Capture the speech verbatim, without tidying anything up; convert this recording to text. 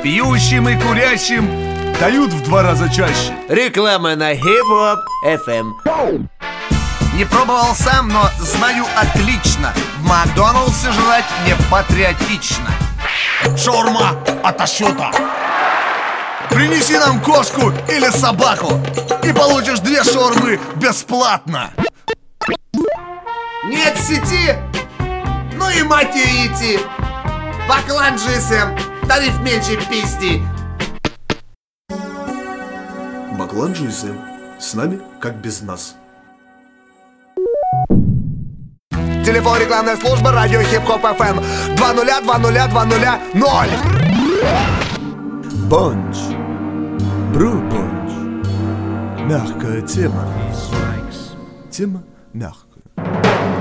Пьющим и курящим дают в два раза чаще. Реклама на Хип-Хоп эф эм. Не пробовал сам, но знаю отлично. В Макдоналдсе жрать не патриотично. Шаурма от Ашота. Принеси нам кошку или собаку, и получишь две шаурмы бесплатно. Нет сети? Ну и мать ее идти. Бакланджисем, тариф меньше пизди. Бакланджисем, с нами как без нас. Телефон рекламная служба радио Хип-Хоп эф эм два нуля два нуля два нуля ноль. Бонч, Бру Бонч. Мягкая тема. Тема мягкая.